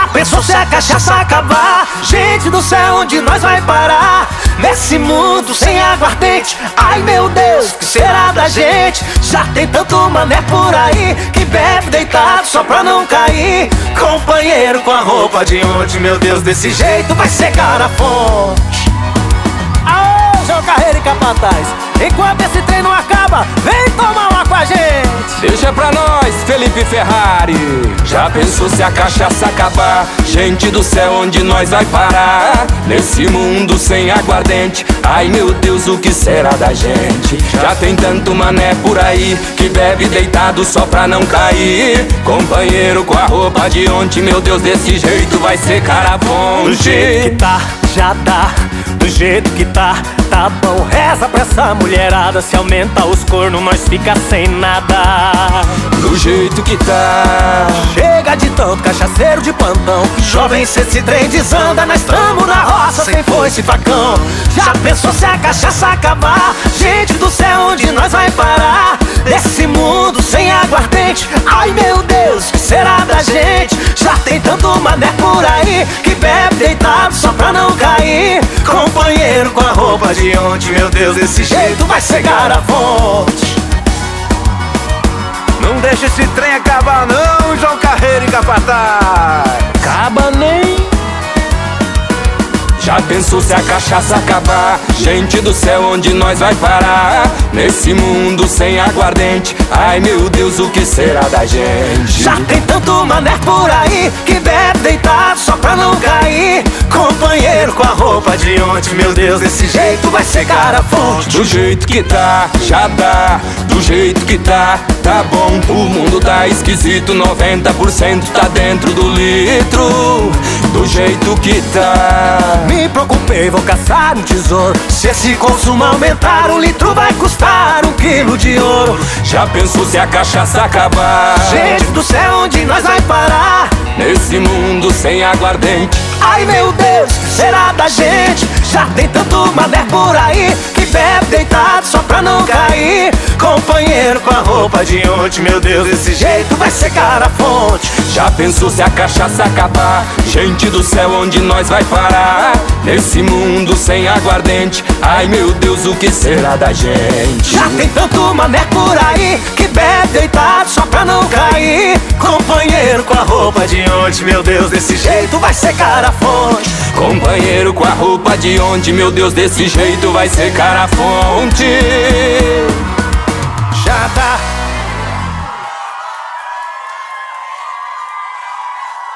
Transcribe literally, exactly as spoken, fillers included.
pensou se a cachaça acabar? Gente do céu, onde nós vai parar? Nesse mundo sem aguardente, ai meu Deus, que será da gente? Já tem tanto mané por aí que bebe deitado só pra não cair. Companheiro com a roupa de ontem, meu Deus, desse jeito vai secar a fonte. Aô, João Carreiro e Capataz, enquanto esse trem não acaba, vem tomar uma com a gente. Deixa pra nós, Felipe Ferrari. Já pensou se a cachaça acabar? Gente do céu, onde nós vai parar? Nesse mundo sem aguardente, ai meu Deus, o que será da gente? Já tem tanto mané por aí que bebe deitado só pra não cair. Companheiro com a roupa de ontem, meu Deus, desse jeito vai secar a fonte. Do jeito que tá, já dá. Do jeito que tá, tá bom. Reza pra essa mulherada, se aumenta os cornos nós fica sem nada. Do jeito que tá, chega de tanto cachaceiro de plantão. Jovem, se esse trem desanda, nós tamo na roça sem foice e facão. Já pensou se a cachaça acabar? Gente do céu, onde nós vai parar? Nesse mundo sem aguardente, ai meu Deus, que será da gente? Já tem tanto mané por aí que bebe deitado só pra não cair. Companheiro com a roupa de ontem, meu Deus, desse jeito vai cegar a fonte. Não deixa esse trem acabar não, João Carreiro e Capataz. Acaba nem. Já pensou se a cachaça acabar? Gente do céu, onde nós vai parar? Nesse mundo sem aguardente, ai meu Deus, o que será da gente? Já tem tanto mané por aí que bebe deitado só pra não cair. Companheiro com a roupa de ontem, meu Deus, desse jeito vai secar a fonte. Do jeito que tá, já dá. Do jeito que tá, tá bom. O mundo tá esquisito, noventa por cento tá dentro do litro. Do jeito que tá, me preocupei, vou caçar um tesouro. Se esse consumo aumentar, um litro vai custar um quilo de ouro. Já pensou se a cachaça acabar? Gente do céu, onde nós vai parar? Nesse mundo sem aguardente, ai meu Deus, que será da gente? Já tem tanto mané por aí que bebe deitado só pra não cair. Companheiro com a roupa de ontem, meu Deus, desse jeito vai secar a fonte. Já pensou se a cachaça acabar? Gente do céu, onde nós vai parar? Nesse mundo sem aguardente, ai meu Deus, o que será da gente? Já tem tanto mané por aí que bebe deitado só pra não cair. Companheiro com a roupa de ontem, meu Deus, desse jeito vai secar a fonte. Companheiro com a roupa de ontem, meu Deus, desse jeito vai secar a fonte. Já tá.